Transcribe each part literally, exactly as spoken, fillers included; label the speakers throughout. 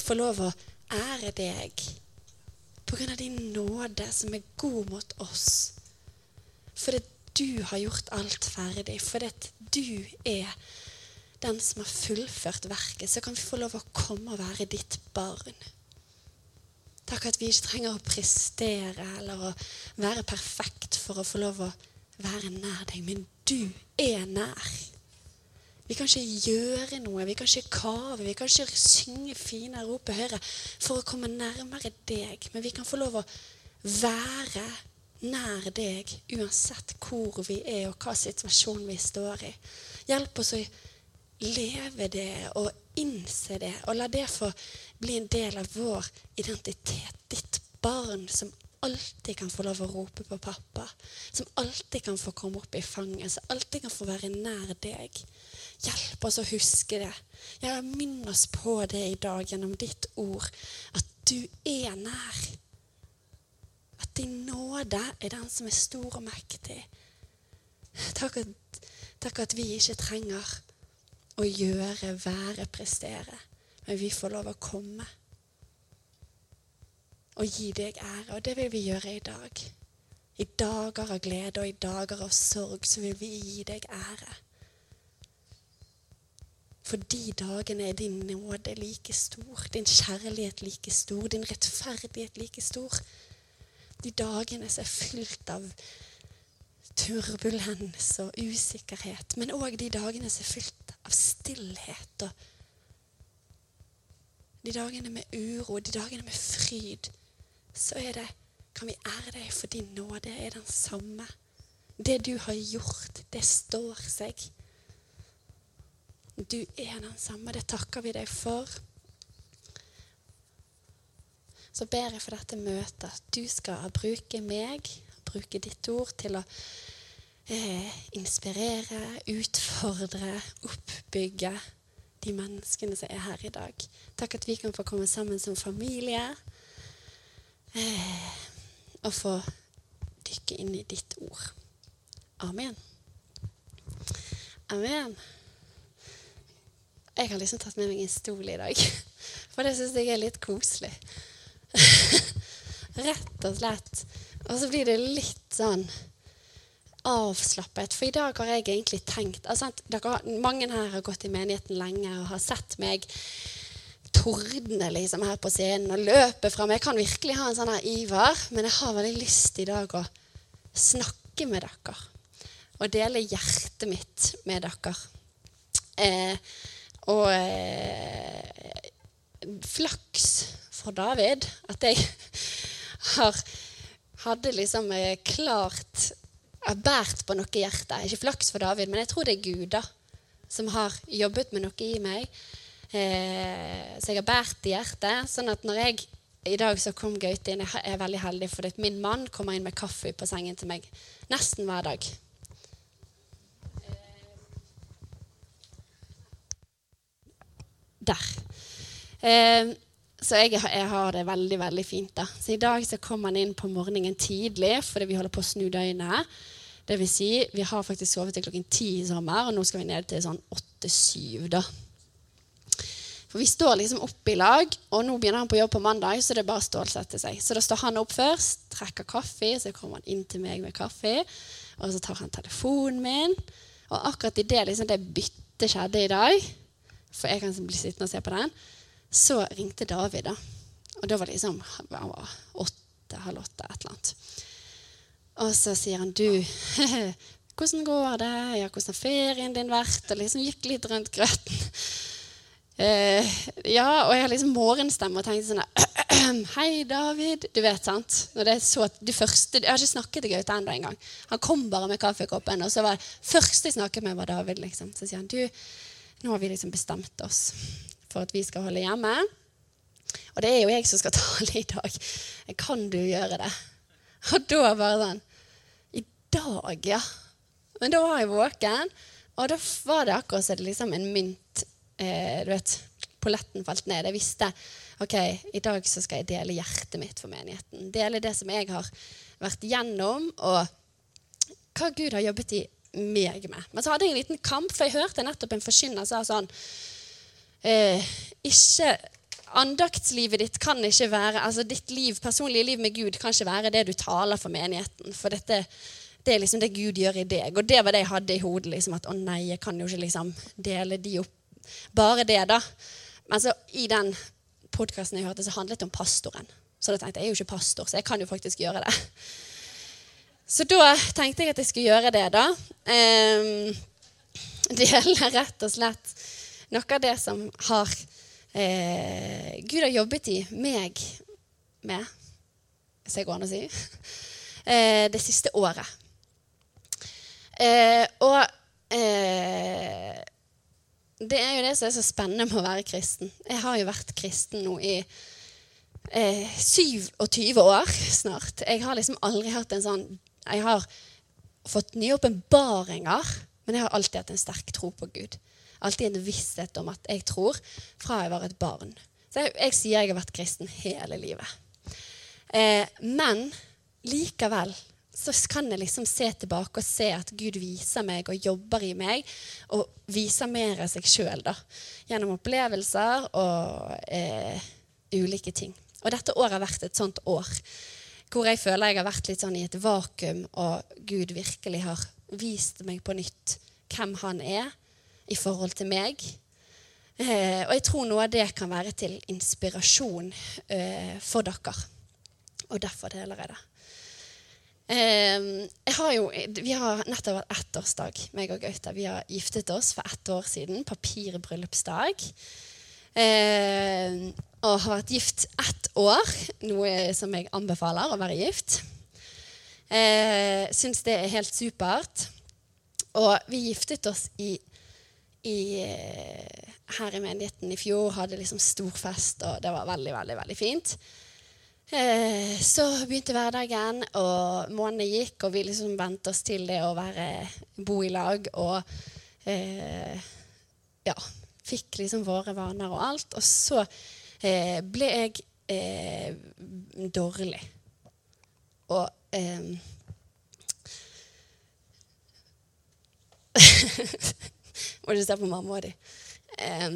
Speaker 1: få lov å ære deg på grunn av din nåde som er god mot oss. Fordi du har gjort alt ferdig. Fordi du er den som har fullført verket. Så kan vi få lov å komme og være ditt barn. Takk at vi ikke trenger å prestere eller å være perfekt for å få lov å være nær deg. Men du er nær. Vi kan ikke gjøre noe, vi kan ikke kave, vi kan ikke synge fine, rope høyre for å komme nærmere deg. Men vi kan få lov å være nær deg uansett hvor vi er og hva situasjon vi står i. Hjelp oss å leve det og innse det, og la det få bli en del av vår identitet. Ditt barn som alltid kan få lov å rope på pappa, som alltid kan få komme opp i fanget, som alltid kan få være nær deg. Hjelp oss å huske det. Ja, minn oss på det i dag gjennom ditt ord, at du er nær. At din nåde er den som er stor og mektig. Takk at, takk at vi ikke trenger å gjøre, være, prestere, men vi får lov å komme og gi deg ære, og det vil vi gjøre i dag. I dager av glede og i dager av sorg så vil vi gi deg ære. For de dagene er din nåde like stor, din kjærlighet like stor, din rettferdighet like stor. De dagene som er fylt av turbulens og usikkerhet, men også de dagene som er fylt av stillhet, og de dagene med uro, de dagene med fryd, så er det, kan vi ære deg for din nåde er den samme. Det du har gjort, det står seg. Du er den samme, det takker vi deg for. Så ber jeg for dette møtet at du skal bruke meg, bruke ditt ord til å eh, inspirere, utfordre, oppbygge de menneskene som er her i dag. Takk at vi kan få komme sammen som familie eh, og få dykke inn i ditt ord. Amen. Amen. Jeg har liksom tatt med meg en stol i dag, for det synes jeg er litt koselig. Rett og slett. Og så blir det litt sånn avslappet, for i dag har jeg egentlig tenkt, altså, dere, mange her har gått i menigheten lenge og har sett meg tordne liksom her på scenen og løpe frem. Jeg kan virkelig ha en sånn her iver, men jeg har veldig lyst i dag å snakke med dere og dele hjertet mitt med dere. Eh, og eh, flaks for David at jeg har, hadde liksom eh, klart jeg har bært på noe i hjertet. Ikke flaks for David, men jeg tror det er Gud da, som har jobbet med noe i meg. Eh, så jeg har bært i hjertet, sånn at når jeg i dag så kom Gaute inn, jeg er veldig heldig, for min mann kommer inn med kaffe på sengen til meg nesten hver dag. Der. Eh, så jeg, jeg har det veldig, veldig fint da. Så i dag så kommer han inn på morgenen tidlig, fordi vi holder på å snu døgnet. Det vil si, vi har faktisk sovet til klokken ti i sommer, og nå skal vi ned til sånn åtte syv da. For vi står liksom opp i lag, og nå begynner han på jobb på mandag, så det er bare å stålsette seg. Så da står han opp først, trekker kaffe, så kommer han inn til meg med kaffe, og så tar han telefonen min, og akkurat i det, liksom, det byttet skjedde i dag, for jeg kan bli sittende og se på den, så ringte David da. Og da var det liksom, han var åtte, halv åtte, et eller annet. Og så sier han, du, hvordan går det? Ja, hvordan har ferien din vært? Og liksom gikk litt rundt grøten. Eh, ja, og jeg har liksom morgenstemme og tenkte sånn, hei David, du vet sant? Når det er så, de første, jeg har ikke snakket til Gaute enda en gang. Han kom bare med kaffekoppen, og så var det første jeg snakket med var David liksom. Så sier han, du, nå har vi liksom bestemt oss for at vi skal holde hjemme. Og det er jo jeg som skal tale i dag. Kan du gjøre det? Og da var det sånn, i dag, ja. Men da var jeg våken, og da var det akkurat så det liksom en mynt, eh, du vet, polletten falt ned. Jeg visste, ok, i dag så skal jeg dele hjertet mitt for menigheten. Dele det som jeg har vært gjennom, og hva Gud har jobbet i meg med. Men så hadde jeg en liten kamp, for jeg hørte nettopp en forkynner sa sånn, eh, ikke andaktslivet ditt kan ikke være, altså ditt liv, personlige liv med Gud kan ikke være det du taler for menigheten, for dette, det er liksom det Gud gjør i deg, og det var det jeg hadde i hodet, liksom, at å nei, jeg kan jo ikke liksom dele de opp, bare det da. Men så i den podcasten jeg hørte, så handlet det om pastoren, så da tenkte jeg, jeg er jo ikke pastor, så jeg kan jo faktisk gjøre det. Så da tenkte jeg at jeg skulle gjøre det da, um, dele rett og slett noe av det som har Eh, Gud har jobbet i meg med, hvis jeg går an å si, eh, det siste året. Eh, og eh, det er jo det som er så spennende med å være kristen. Jeg har jo vært kristen nå i eh, syvogtyve år snart. Jeg har liksom aldri hatt en sånn, jeg har fått nye åpenbaringer, men jeg har alltid hatt en sterk tro på Gud. Alltid en visshet om at jeg tror fra jeg var et barn. Så jeg, jeg sier jeg har vært kristen hele livet. Eh, men likevel så kan jeg liksom se tilbake og se at Gud viser meg og jobber i meg og viser mer av seg selv da, gjennom opplevelser og eh, ulike ting. Og dette året har vært et sånt år hvor jeg føler jeg har vært litt sånn i et vakuum og Gud virkelig har vist meg på nytt hvem han er i forhold til meg. Eh, og jeg tror noe av det kan være til inspirasjon eh, for dere. Og derfor deler jeg det. Eh, jeg har jo, vi har nettopp vært ettårsdag, meg og Gaute. Vi har giftet oss for ett år siden, papirbryllupsdag. Eh, og har vært gift ett år, noe som jeg anbefaler å være gift. Eh, synes det er helt supert. Og vi giftet oss i I, her i menigheten i fjor, hadde liksom stor fest, og det var veldig, veldig, veldig fint. Eh, så begynte hverdagen, og måneden gikk, og vi liksom ventet oss til det å være, bo i lag, og eh, ja, fikk liksom våre vaner og alt. Og så eh, ble jeg eh, dårlig. Og eh, må du se på mamma og de. Um,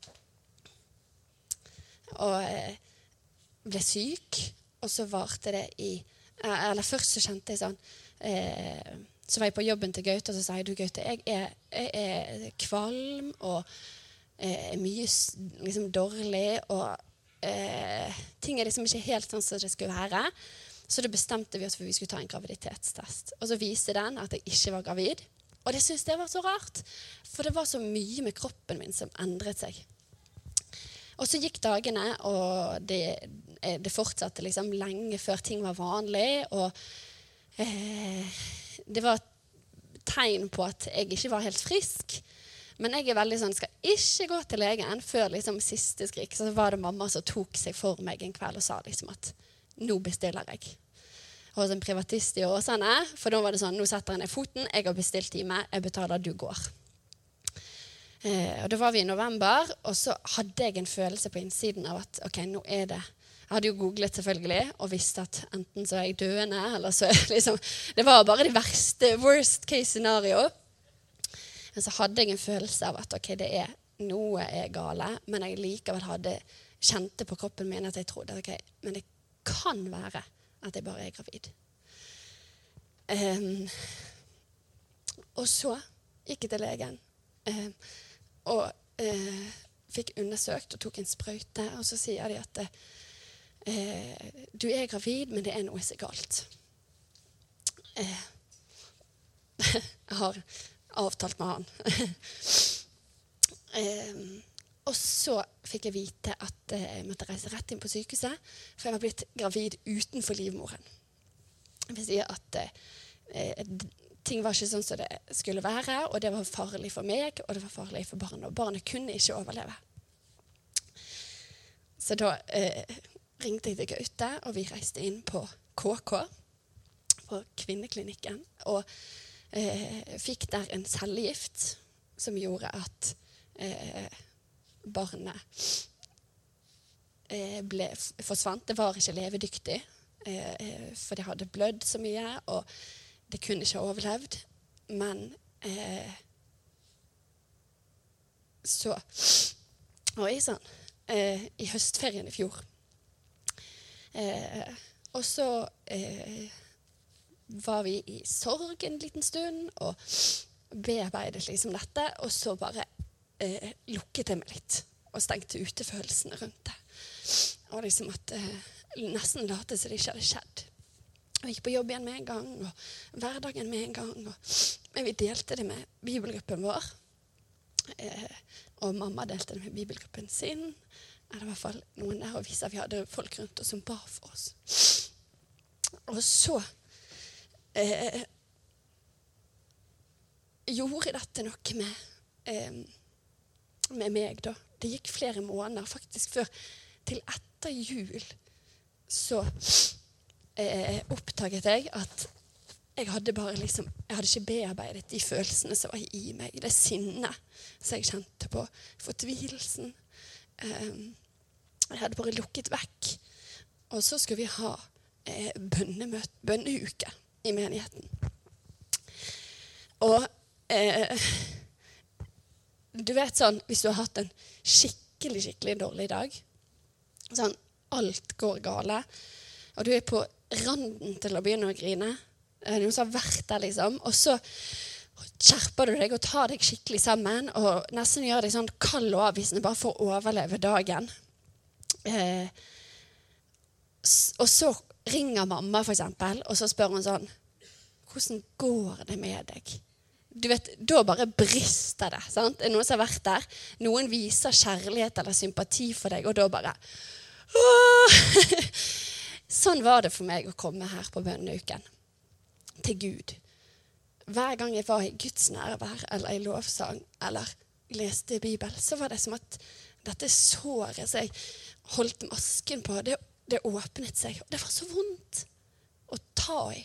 Speaker 1: og uh, ble syk, og så varte det i, uh, eller først så kjente jeg sånn, uh, så var jeg på jobben til Gaute, og så sa jeg, du Gaute, jeg er, jeg er kvalm, og uh, er mye liksom dårlig, og uh, ting er liksom ikke helt sånn som det skulle være. Så da bestemte vi oss for at vi skulle ta en graviditetstest. Og så viste den at jeg ikke var gravid. Og det synes jeg var så rart, for det var så mye med kroppen min som endret seg. Og så gikk dagene, og det, det fortsatte liksom lenge før ting var vanlig, og eh, det var tegn på at jeg ikke var helt frisk. Men jeg er veldig sånn, skal ikke gå til legen før liksom siste skrik. Så var det mamma som tok seg for meg en kveld og sa liksom at nå bestiller jeg. Hos en privatist i Åsane, for da var det sånn, nå setter jeg ned foten, jeg har bestilt time, jeg betaler, du går. Eh, og da var vi i november, og så hadde jeg en følelse på innsiden av at, ok, nå er det, jeg hadde jo googlet selvfølgelig, og visste at enten så er jeg døende, eller så er det liksom, det var bare det verste, worst case scenario. Men så hadde jeg en følelse av at, ok, det er, noe er gale, men jeg likevel hadde, kjente på kroppen min at jeg trodde, ok, men det kan være at jeg bare er gravid. Um, og så gikk jeg til legen um, og uh, fikk undersøkt og tok en sprøyte, og så sier de at uh, du er gravid, men det er noe så galt. Uh, jeg har avtalt med han. um, Og så fikk jeg vite at jeg måtte reise rett inn på sykehuset, for jeg var blitt gravid utenfor livmoren. Det vil si at eh, ting var ikke sånn som det skulle være, og det var farlig for meg, og det var farlig for barnet, og barnet kunne ikke overleve. Så da eh, ringte jeg til Gaute, og vi reiste inn på K K, på kvinneklinikken, og eh, fikk der en cellegift som gjorde at eh, barnet eh, ble, forsvant. Det var ikke levedyktig, eh, for det hadde blødd så mye, og det kunne ikke ha overlevd. Men eh, så var jeg sånn, eh, i høstferien i fjor. Eh, og så eh, var vi i sorg en liten stund, og bearbeidet liksom dette, og så bare eh, lukket jeg meg litt, og stengte utefølelsene rundt det. Og liksom at eh, nesten late så det ikke hadde skjedd. Jeg gikk på jobb igjen med en gang, og hverdagen med en gang, og, men vi delte det med bibelgruppen vår, eh, og mamma delte det med bibelgruppen sin, eller i hvert fall noen der, og viste at vi hadde folk rundt oss som ba for oss. Og så eh, gjorde dette noe med, eh, med meg da. Det gikk flere måneder, faktisk før til etter jul, så eh, oppdaget jeg at jeg hadde bare liksom, jeg hadde ikke bearbeidet de følelsene som var i meg, det sinnet som jeg kjente på, fortvilelsen. Um, jeg hadde bare lukket vekk. Og så skulle vi ha eh, bønnemøte, bønneuke i menigheten. Og eh, du vet sånn, hvis du har hatt en skikkelig, skikkelig dårlig dag, sånn, alt går gale, og du er på randen til å begynne å grine, det er noen som har vært der liksom, og så skjerper du deg og tar deg skikkelig sammen, og nesten gjør deg sånn kald og avvisende bare for å overleve dagen. Eh, og så ringer mamma for eksempel, og så spør hun sånn, hvordan går det med deg? Du vet, da bare brister det, sant? Det er noen som har vært der, noen viser kjærlighet eller sympati for deg, og da bare, åh! Sånn var det for meg å komme her på bønneuken, til Gud. Hver gang jeg var i Guds nærvær, eller i lovsang, eller leste Bibel, så var det som at dette såret som jeg holdt masken på, det, det åpnet seg. Og det var så vondt å ta i.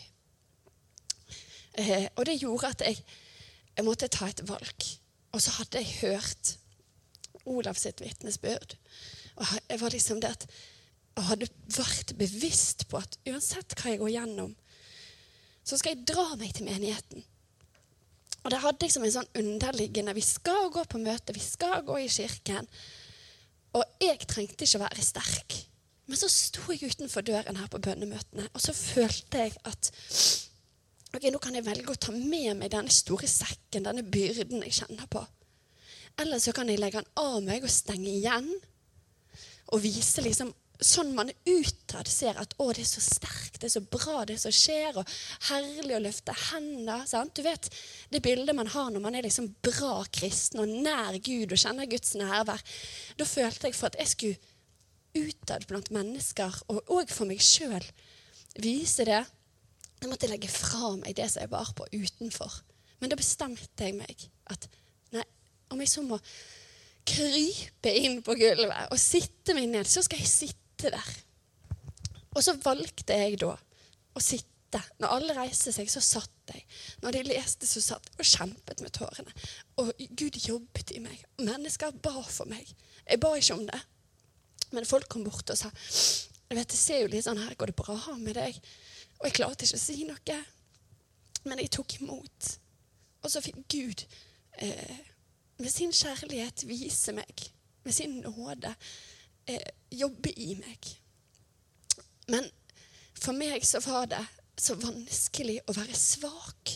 Speaker 1: Eh, og det gjorde at jeg, jeg måtte ta et valg. Og så hadde jeg hørt Olav sitt vitnesbyrd. Og jeg var liksom det at jeg hadde vært bevisst på at uansett hva jeg går gjennom, så skal jeg dra meg til menigheten. Og det hadde liksom en sånn underliggende, vi skal gå på møte, vi skal gå i kirken. Og jeg trengte ikke være sterk. Men så sto jeg utenfor døren her på bønnemøtene, og så følte jeg at, ok, nå kan jeg velge å ta med meg denne store sekken, denne byrden jeg kjenner på. Eller så kan jeg legge den av meg og stenge igjen, og vise liksom, sånn man utad ser at å, det er så sterkt, det er så bra det som skjer, og herlig å løfte hender, sant? Du vet, det bildet man har når man er liksom bra kristen og nær Gud og kjenner Guds nærvær, da følte jeg for at jeg skulle utad blant mennesker, og også for meg selv, vise det. Jeg måtte legge fra meg det som jeg var på utenfor. Men da bestemte jeg meg at, nei, om jeg så må krype inn på gulvet og sitte meg ned, så skal jeg sitte der. Og så valgte jeg da å sitte. Når alle reiste seg, så satt jeg. Når de leste, så satt jeg og kjempet med tårene. Og Gud jobbet i meg. Mennesker ba for meg. Jeg ba ikke om det. Men folk kom bort og sa, jeg vet, det ser jo litt sånn her, går det bra med deg? Og jeg klarte ikke å si noe. Men jeg tok imot. Og så fikk Gud eh, med sin kjærlighet vise meg, med sin nåde, eh, jobbe i meg. Men for meg så var det så vanskelig å være svak.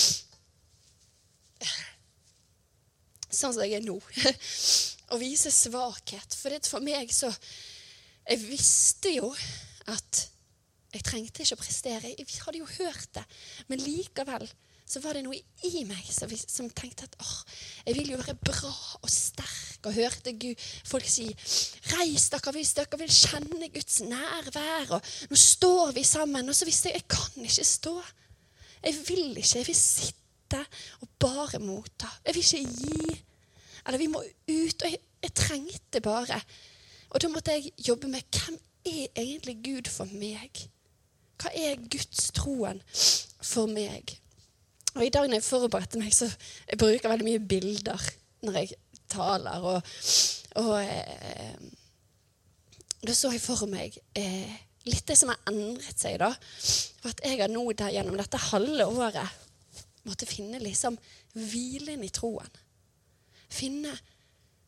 Speaker 1: Sånn som jeg er nå. Å vise svakhet. For det for meg så, jeg visste jo at jeg trengte ikke å prestere. Jeg hadde jo hørt det. Men likevel så var det noe i meg som, som tenkte at åh, jeg vil jo være bra og sterk, og hørte Gud, folk si, reis dere hvis dere vil kjenne Guds nærvær, og nå står vi sammen, og så visste jeg, jeg kan ikke stå. Jeg vil ikke, jeg vil sitte og bare motta. Jeg vil ikke gi, eller vi må ut, og jeg, jeg trengte bare. Og da måtte jeg jobbe med, hvem er egentlig Gud for meg? Hva er Guds troen for meg? Og i dag når jeg forberedte meg, så jeg bruker veldig mye bilder når jeg taler. Og, og eh, da så jeg for meg eh, litt det som har endret seg da. For at jeg har nå der gjennom dette halve året måtte finne liksom hvilen i troen. Finne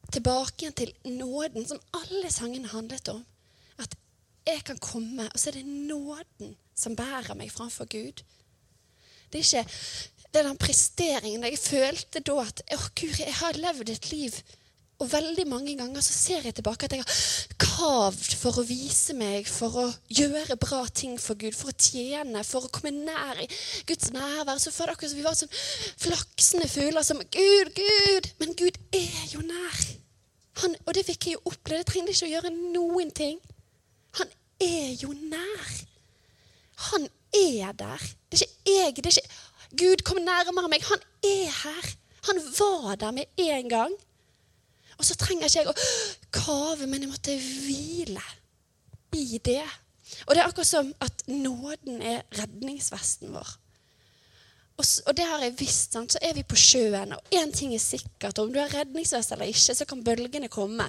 Speaker 1: tilbake igjen til nåden, som alle sangene handlet om. At jeg kan komme, og så er det nåden som bærer meg framfor Gud. Det er ikke det er den presteringen. Jeg følte da at åh, Gud, jeg har levd et liv, og veldig mange ganger så ser jeg tilbake at jeg har kavd for å vise meg, for å gjøre bra ting for Gud, for å tjene, for å komme nær i Guds nærvær. Så for akkurat som vi var sånn flaksende fugler som Gud, Gud, men Gud er jo nær. Han, og det fikk jeg jo oppleve, det trengte ikke å gjøre noen ting. Han er jo nær. Han er der. Det er ikke jeg, det er ikke Gud kom nærmere meg. Han er her. Han var der med en gang. Og så trenger ikke jeg å kave, men jeg måtte hvile i det. Og det er akkurat som at nåden er redningsvesten vår. Og, og det har jeg visst, sant? Så er vi på sjøen, og en ting er sikkert, om du har redningsvest eller ikke, så kan bølgene komme.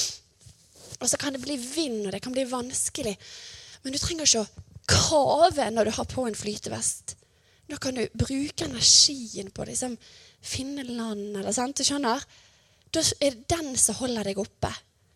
Speaker 1: Og så kan det bli vind, og det kan bli vanskelig. Men du trenger ikke å kave når du har på en flytevest. Da kan du bruke energien på å liksom, finne land, eller sant, du skjønner? Da er det den som holder deg oppe.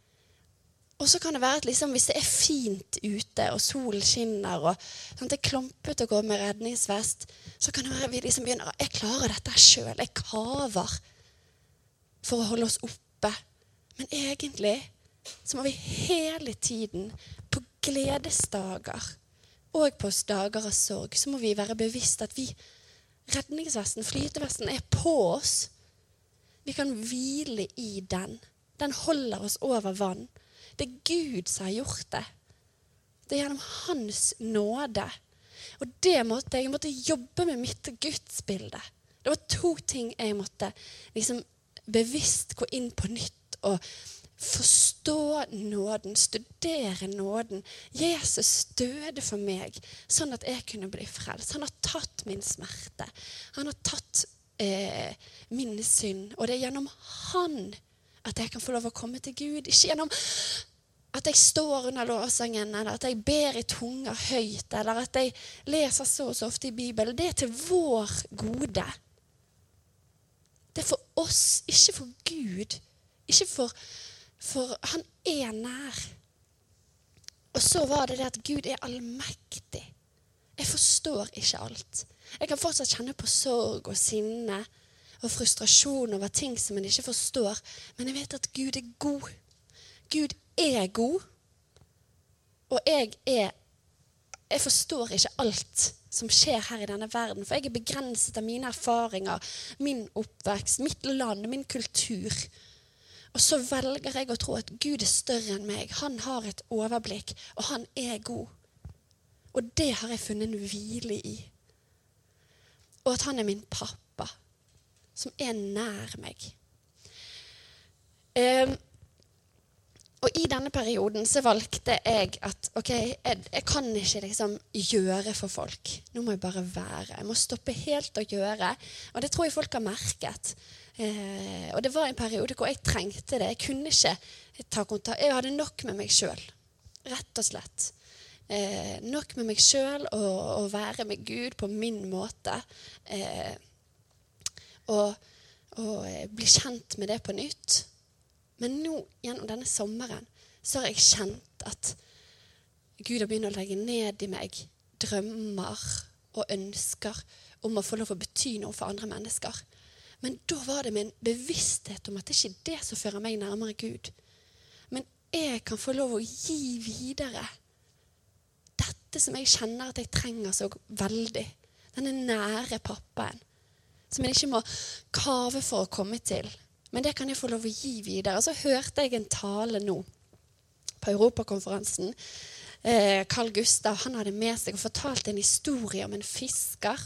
Speaker 1: Og så kan det være at liksom, hvis det er fint ute, og solen skinner, og sant, det er klompet å gå med redningsvest, så kan det være at vi liksom begynner, jeg klarer dette selv, jeg kaver for å holde oss oppe. Men egentlig så må vi hele tiden på gledesdager, og på dager av sorg, så må vi være bevisst at vi, redningsvesten, flytevesten er på oss. Vi kan hvile i den. Den holder oss over vann. Det er Gud som har gjort det. Det er gjennom hans nåde. Og det måtte jeg, jeg måtte jobbe med mitt gudsbilde. Det var to ting jeg måtte liksom bevisst gå inn på nytt og forstå nåden, studere nåden. Jesus døde for meg, sånn at jeg kunne bli frelst. Han har tatt min smerte. Han har tatt eh, min synd. Og det er gjennom han at jeg kan få lov å komme til Gud. Ikke gjennom at jeg står under lovsangen, eller at jeg ber i tunger høyt, eller at jeg leser så og så ofte i Bibelen. Det er til vår gode. Det er for oss, ikke for Gud. Ikke for For han er nær. Og så var det det at Gud er allmektig. Jeg forstår ikke alt. Jeg kan fortsatt kjenne på sorg og sinne og frustrasjon over ting som jeg ikke forstår. Men jeg vet at Gud er god. Gud er god. Og jeg er, jeg forstår ikke alt som skjer her i denne verden. For jeg er begrenset av mine erfaringer, min oppvekst, mitt land, min kultur. Og så velger jeg å tro at Gud er større enn meg. Han har et overblikk, og han er god. Og det har jeg funnet en hvile i. Og at han er min pappa, som er nær meg. Um, og i denne perioden så valgte jeg at, ok, jeg, jeg kan ikke liksom gjøre for folk. Nå må jeg bare være. Jeg må stoppe helt å gjøre. Og det tror jeg folk har merket. Eh, og det var en periode hvor jeg trengte det. Jeg kunne ikke ta kontakt. Jeg hadde nok med meg selv, rett og slett. Eh, nok med meg selv og, og være med Gud på min måte. Eh, og, og bli kjent med det på nytt. Men nå, gjennom denne sommeren, så har jeg kjent at Gud har begynt å legge ned i meg drømmer og ønsker om å få lov å bety noe for andre mennesker. Men da var det med en bevissthet om at det ikke er det som fører meg nærmere Gud. Men jeg kan få lov å gi videre dette som jeg kjenner at jeg trenger så veldig. Denne nære pappaen, som jeg ikke må kave for å komme til. Men det kan jeg få lov å gi videre. Og så hørte jeg en tale nå på Europakonferansen. Eh, Carl Gustav, han hadde med seg og fortalt en historie om en fisker.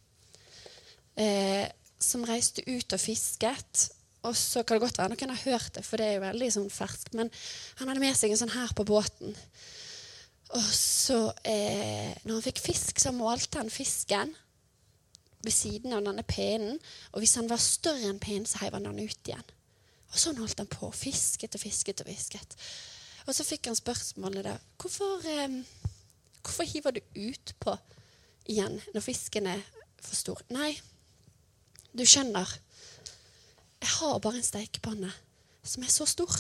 Speaker 1: Eh, som reiste ut og fisket, og så kan det godt være noen har hørt det, for det er jo veldig sånn ferskt, men han hadde med seg en sånn her på båten. Og så, eh, når han fikk fisk, så målte han fisken ved siden av denne pinnen, og hvis han var større enn pinnen, så heiv han den ut igjen. Og sånn holdt han på, fisket og fisket og fisket. Og så fikk han spørsmålet da, hvorfor, eh, hvorfor hiver du ut på igjen når fisken er for stor? Nei, du skjønner, jeg har bare en stekepanne. som er så stor.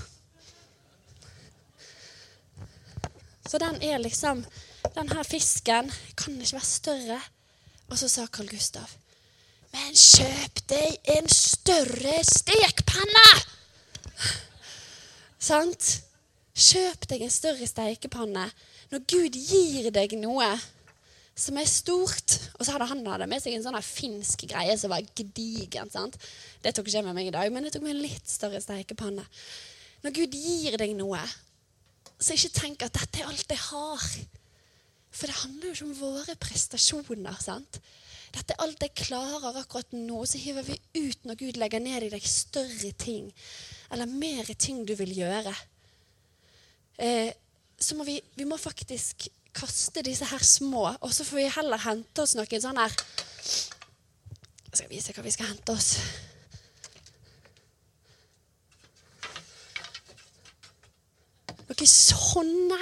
Speaker 1: Så den er liksom, den her fisken kan ikke være større. Og så sa Carl Gustav, men kjøp deg en større stekpanne! Sant? Kjøp deg en større stekepanne. Når Gud gir deg noe som er stort, og så hadde han hadde med seg en sånn finsk greie som var gedigen, sant? Det tok ikke jeg med meg i dag, men det tok meg en litt større stekepanne. Når Gud gir deg noe, så ikke tenk at dette er alt jeg har. For det handler jo ikke om våre prestasjoner, sant? Dette er alt jeg klarer akkurat nå, så hiver vi ut når Gud legger ned i deg større ting, eller mer ting du vil gjøre. Eh, så må vi, vi må faktisk kaste disse her små, og så får vi heller hente oss noen sånn her. Jeg skal vise hva vi skal hente oss. Noen sånne.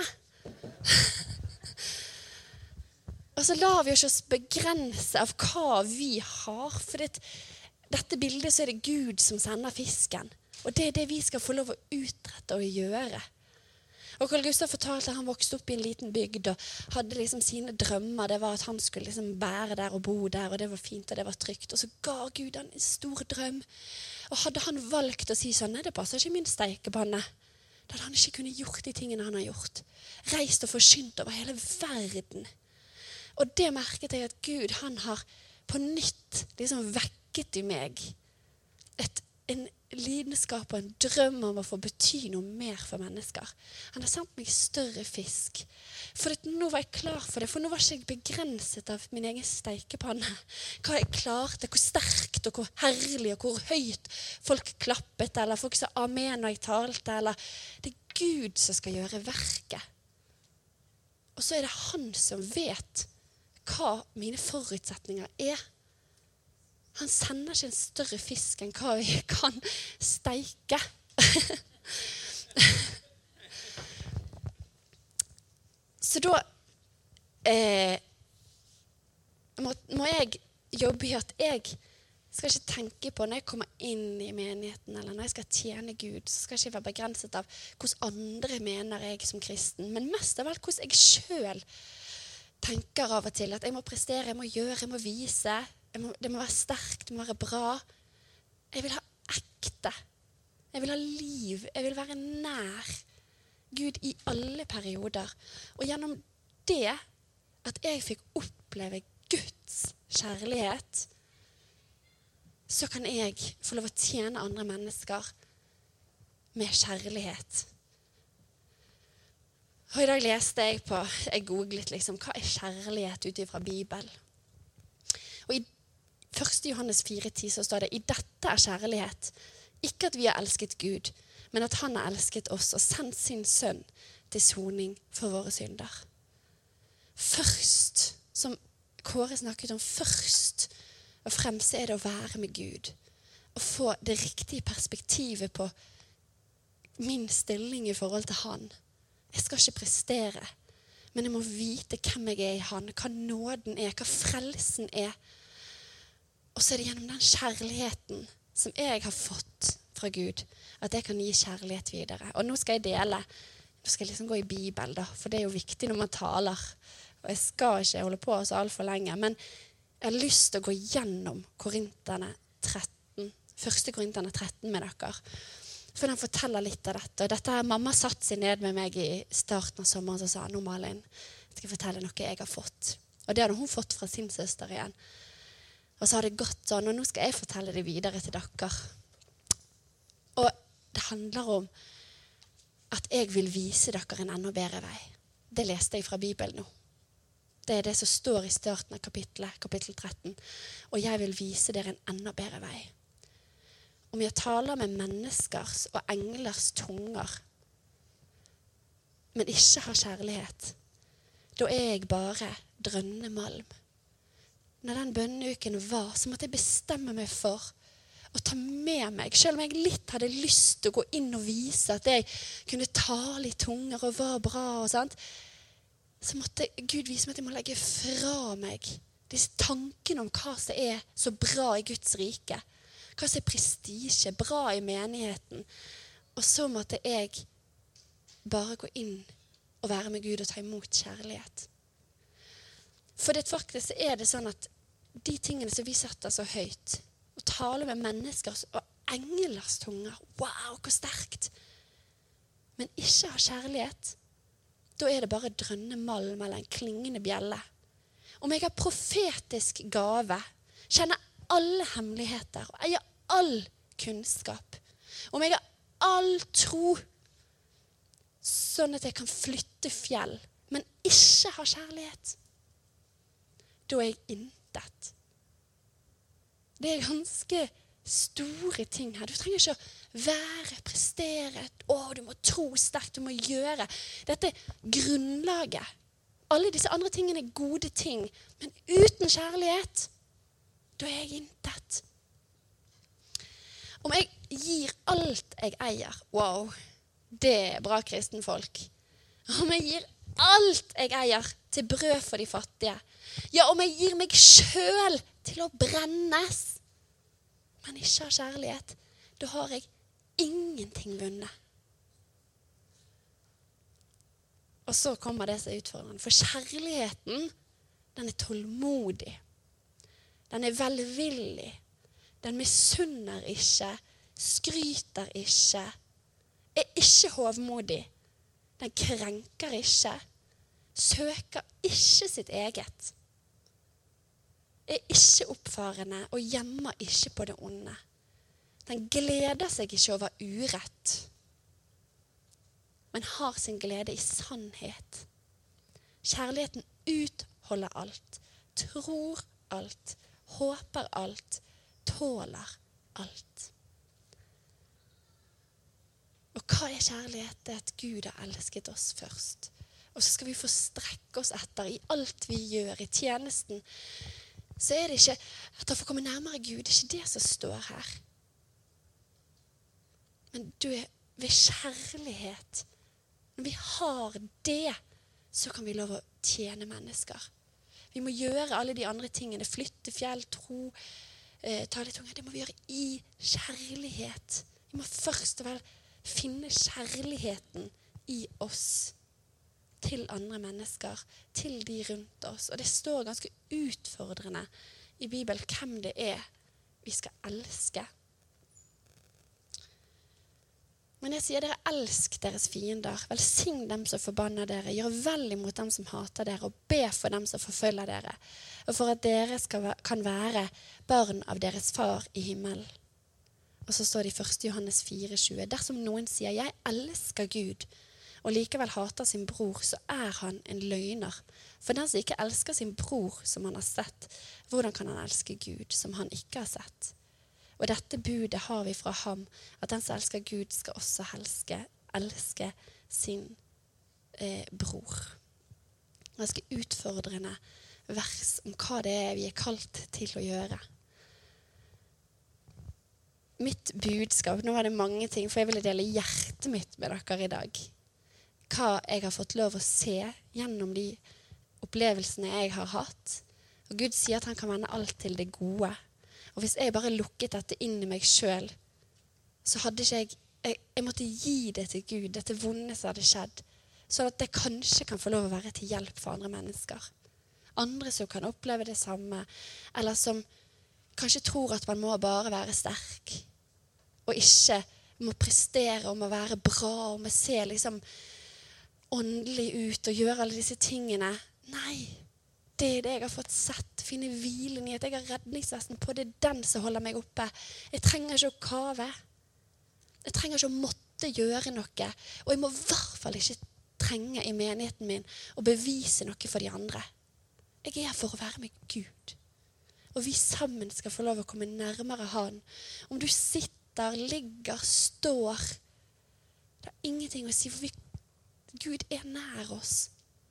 Speaker 1: Og så lar vi oss begrense av hva vi har, for det, dette bildet så er det Gud som sender fisken. Og det er det vi skal få lov å utrette og gjøre. Og Carl Gustav fortalte at han vokste opp i en liten bygd og hadde liksom sine drømmer. Det var at han skulle liksom bære der og bo der, og det var fint og det var trygt. Og så ga Gud han en stor drøm. Og hadde han valgt å si sånn, nei, det passer ikke min stekepanne. Da hadde han ikke kunnet gjort de tingene han har gjort. Reist og forsynt over hele verden. Og det merket jeg at Gud, han har på nytt liksom vekket i meg et, en lidenskap og en drøm om å få bety noe mer for mennesker. Han har sendt meg større fisk. For nå var jeg klar for det, for nå var ikke jeg begrenset av min egen stekepanne. Hva jeg klarte, hvor sterkt og hvor herlig og hvor høyt folk klappet, eller folk sa amen når jeg talte, eller det er Gud som skal gjøre verket. Og så er det han som vet hva mine forutsetninger er. Han sender ikke en større fisk enn hva vi kan steike. Så da eh, må, må jeg jobbe i at jeg skal ikke tenke på når jeg kommer inn i menigheten, eller når jeg skal tjene Gud, så skal jeg ikke være begrenset av hvordan andre mener jeg som kristen, men mest av alt hvordan jeg selv tenker av og til at jeg må prestere, jeg må gjøre, jeg må vise. Må, det må være sterkt, det må være bra. Jeg vil ha ekte. Jeg vil ha liv. Jeg vil være nær Gud i alle perioder. Og gjennom det at jeg fikk oppleve Guds kjærlighet, så kan jeg få lov å tjene andre mennesker med kjærlighet. Og i dag leste jeg på, jeg googlet liksom, hva er kjærlighet ut ifra Bibelen? Og i første Johannes fire ti så står det, i dette er kjærlighet, ikke at vi har elsket Gud, men at han har elsket oss og sendt sin sønn til soning for våre synder. Først, som Kåre snakket om, først og fremst er det å være med Gud, og få det riktige perspektivet på min stilling i forhold til han. Jeg skal ikke prestere, men jeg må vite hvem jeg er i han, hva nåden er, hva frelsen er. Og så er det gjennom den kjærligheten som jeg har fått fra Gud, at jeg kan gi kjærlighet videre. Og nå skal jeg dele, nå skal jeg liksom gå i Bibelen da, for det er jo viktig når man taler. Og jeg skal ikke holde på så alt for lenge, men jeg har lyst til å gå gjennom Korinterne tretten, første Korinterne tretten med dere. For den forteller litt av dette. Og dette har mamma satt seg ned med meg i starten av sommeren og sa, nå Malin, jeg skal fortelle noe jeg har fått. Og det hadde hun fått fra sin søster igjen. Og så har det gått sånn, og nå skal jeg fortelle det videre til dere. Og det handler om at jeg vil vise dere en enda bedre vei. Det leste jeg fra Bibelen nå. Det er det som står i starten av kapittelet, kapittel tretten. Og jeg vil vise dere en enda bedre vei. Om jeg taler med menneskers og englers tunger, men ikke har kjærlighet, da er jeg bare drønnemalm. Når den bønneuken var, så måtte jeg bestemme meg for å ta med meg, selv om jeg litt hadde lyst til å gå inn og vise at jeg kunne tale i tunger og var bra og sånt, så måtte Gud vise meg at jeg må legge fra meg disse tankene om hva som er så bra i Guds rike. Hva som er prestisje, bra i menigheten. Og så måtte jeg bare gå inn og være med Gud og ta imot kjærlighet. For det faktisk er det sånn at de tingene som vi setter så høyt, og taler med mennesker og englers tunger, wow, hvor sterkt, men ikke har kjærlighet, da er det bare drønne malm eller en klingende bjelle. Om jeg har profetisk gave, kjenner alle hemmeligheter og eier all kunnskap, om jeg har all tro, sånn at jeg kan flytte fjell, men ikke har kjærlighet, da er jeg intet. Det er ganske store ting her. Du trenger ikke å være, prestere, å, du må tro sterkt, du må gjøre. Dette er grunnlaget. Alle disse andre tingene er gode ting, men uten kjærlighet, da er jeg intet. Om jeg gir alt jeg eier, wow, det er bra kristenfolk. Om jeg gir alt jeg eier til brød for de fattige, ja, om jeg gir meg selv til å brennes, men ikke har kjærlighet, da har jeg ingenting vunnet. Og så kommer det som er utfordrende, for kjærligheten, den er tålmodig. Den er velvillig. Den misunner ikke, skryter ikke, er ikke hovmodig. Den krenker ikke, søker ikke sitt eget. Er ikke oppfarende og gjemmer ikke på det onde. Den gleder seg ikke over urett, men har sin glede i sannhet. Kjærligheten utholder alt, tror alt, håper alt, tåler alt. Og hva er kjærlighet? Det er at Gud har elsket oss først. Og så skal vi få strekke oss etter i alt vi gjør i tjenesten. Så er det ikke at han får komme nærmere Gud, det er ikke det som står her. Men du er ved kjærlighet. Når vi har det, så kan vi lov å tjene mennesker. Vi må gjøre alle de andre tingene, flytte fjell, tro, eh, tale tunge. Det må vi gjøre i kjærlighet. Vi må først og fremst finne kjærligheten i oss til andre mennesker, til de rundt oss. Og det står ganske utfordrende i Bibelen hvem det er vi skal elske. Men jeg sier dere, elsk deres fiender, velsign dem som forbanner dere, gjør vel imot dem som hater dere, og be for dem som forfølger dere, og for at dere skal, kan være barn av deres far i himmelen. Og så står det i første Johannes fire tjue, dersom noen sier, jeg elsker Gud, og likevel hater sin bror, så er han en løgner. For den som ikke elsker sin bror som han har sett, hvordan kan han elske Gud som han ikke har sett? Og dette budet har vi fra ham, at den som elsker Gud skal også elske, elske sin eh, bror. Ganske utfordrende vers om hva det er vi er kalt til å gjøre. Mitt budskap, nå var det mange ting, for jeg ville dele hjertet mitt med dere i dag. Hva jeg har fått lov å se gjennom de opplevelsene jeg har hatt. Og Gud sier at han kan vende alt til det gode. Og hvis jeg bare lukket dette inn i meg selv, så hadde ikke jeg, jeg, jeg måtte gi det til Gud, dette vonde som hadde skjedd, så at det kanskje kan få lov å være til hjelp for andre mennesker. Andre som kan oppleve det samme, eller som kanskje tror at man må bare være sterk, og ikke må prestere, og må være bra, og må se liksom åndelig ut, og gjøre alle disse tingene. Nei, det er det jeg har fått sett, finne hvilen i, at jeg har redningsvesten på, det er den som holder meg oppe. Jeg trenger ikke å kave. Jeg trenger ikke å måtte gjøre noe, og jeg må i hvert fall ikke trenge i menigheten min å bevise noe for de andre. Jeg er her for å være med Gud. Og vi sammen skal få lov å komme nærmere han. Om du sitter, ligger, står, det er ingenting å si, for vi, Gud er nær oss.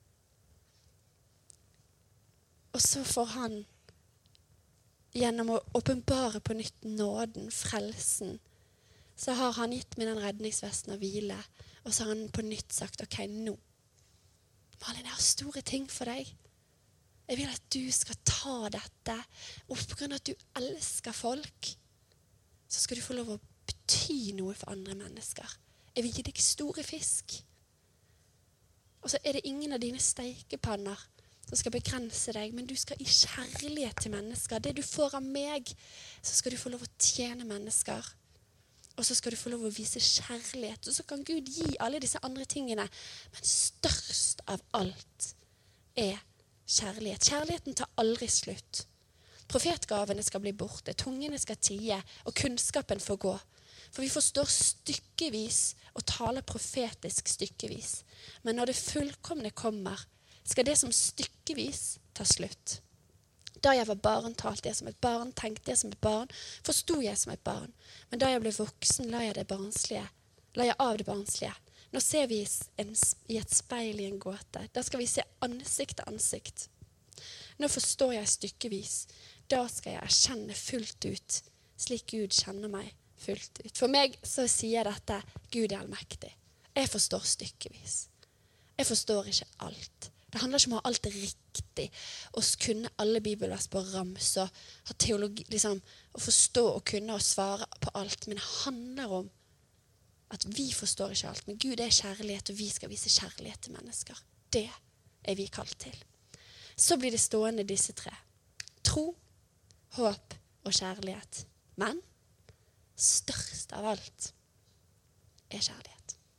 Speaker 1: Og så får han, gjennom å åpenbare på nytt nåden, frelsen, så har han gitt meg den redningsvesten å hvile, og så har han på nytt sagt, ok, nå. Malin, jeg har store ting for deg. Jeg vil at du skal ta dette, og på grunn av at du elsker folk, så skal du få lov å bety noe for andre mennesker. Jeg vil gi deg store fisk. Og så er det ingen av dine steikepanner som skal begrense deg, men du skal i kjærlighet til mennesker. Det du får av meg, så skal du få lov å tjene mennesker. Og så skal du få lov å vise kjærlighet. Og så kan Gud gi alle disse andre tingene. Men størst av alt er kjærlighet. Kjærligheten tar aldri slutt. Profetgavene skal bli borte, tungene skal tie, og kunnskapen får gå. For vi forstår stykkevis og taler profetisk stykkevis. Men når det fullkomne kommer, skal det som stykkevis ta slutt. Da jeg var barn, talte jeg som et barn, tenkte jeg som et barn, forstod jeg som et barn. Men da jeg ble voksen, la jeg, det barnslige, la jeg av det barnslige. Nå ser vi en, i et speil i en gåte. Da skal vi se ansikt til ansikt. Nå forstår jeg stykkevis. Da skal jeg erkjenne fullt ut, slik Gud kjenner meg fullt ut. For meg så sier dette, Gud er allmektig. Jeg forstår stykkevis. Jeg forstår ikke alt. Det handler ikke om å ha alt riktig, og kunne alle bibelvers på rams, og ha teologi, liksom, å forstå og kunne og svare på alt. Men det handler om at vi forstår ikke alt, men Gud er kjærlighet, og vi skal vise kjærlighet til mennesker. Det er vi kalt til. Så blir det stående disse tre. Tro, håp og kjærlighet. Men størst av alt er kjærlighet.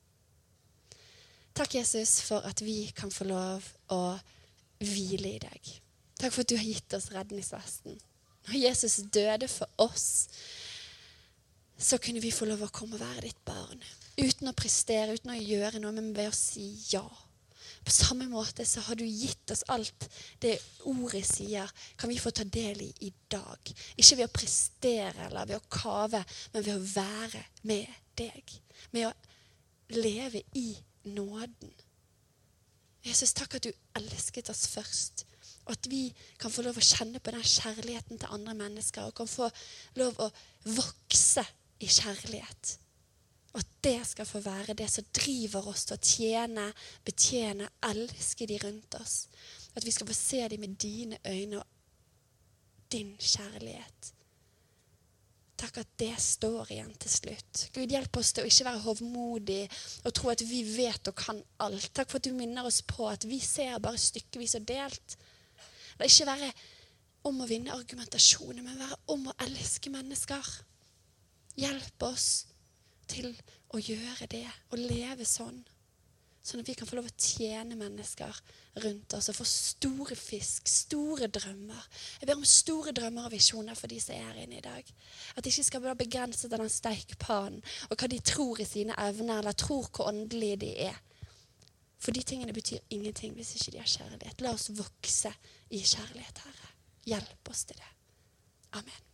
Speaker 1: Takk, Jesus, for at vi kan få lov å hvile i deg. Takk for at du har gitt oss redningsvesten. Når Jesus døde for oss, så kunne vi få lov å komme og være ditt barn. Uten å prestere, uten å gjøre noe, men ved å si ja. På samme måte så har du gitt oss alt det ordet sier, kan vi få ta del i i dag. Ikke ved å prestere eller ved å kave, men ved å være med deg. Med å leve i nåden. Jesus, takk at du elsket oss først, og at vi kan få lov å kjenne på den kjærligheten til andre mennesker, og kan få lov å vokse i kjærlighet. Og at det skal få være det som driver oss til å tjene, betjene, elske de rundt oss. At vi skal få se dem med dine øyne og din kjærlighet. Takk at det står igjen til slutt. Gud, hjelp oss til å ikke være hovmodig og tro at vi vet og kan alt. Takk for at du minner oss på at vi ser bare stykkevis og delt. Det er ikke være om å vinne argumentasjoner, men være om å elske mennesker. Hjelp oss til å gjøre det og leve sånn. Sånn at vi kan få lov å tjene mennesker rundt oss og få store fisk, store drømmer. Jeg ber om store drømmer og visjoner for de som er her inne i dag. At de ikke skal være begrenset av den steikpanen og hva de tror i sine evner eller tror hvor åndelige de er. For de tingene betyr ingenting hvis ikke de har kjærlighet. La oss vokse i kjærlighet, Herre. Hjelp oss til det. Amen.